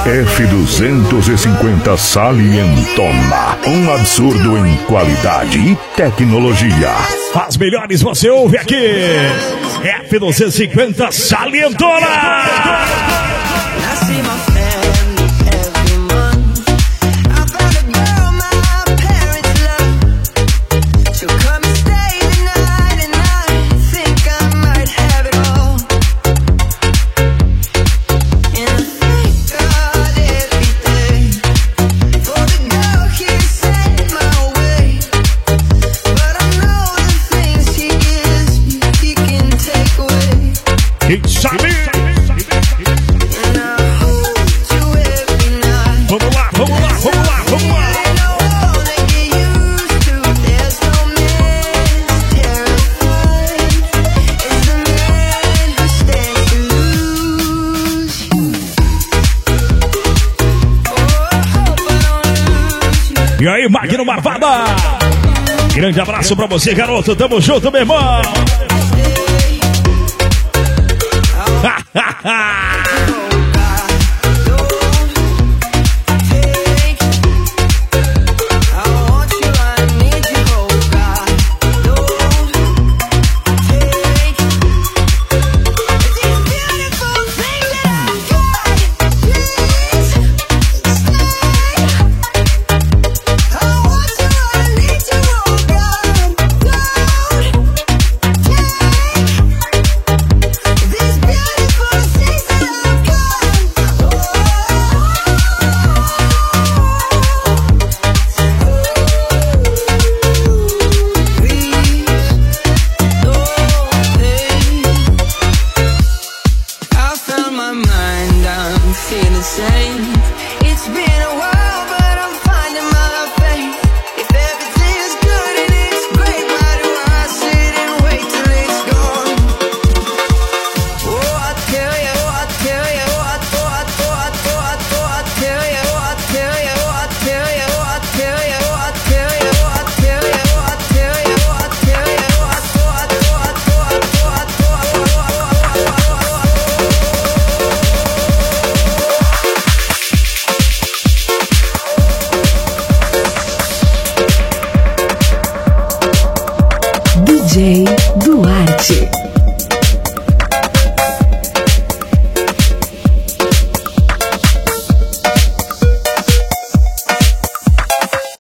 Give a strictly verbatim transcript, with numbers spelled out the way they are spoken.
F duzentos e cinquenta Salientona. Um absurdo em qualidade e tecnologia. As melhores você ouve aqui. F duzentos e cinquenta Salientona. Quem sabe? Vamos lá, vamos lá, vamos lá, vamos lá. E aí, Magno Marvada. Grande abraço pra você, garoto. Tamo junto, meu irmão. D J Duarte.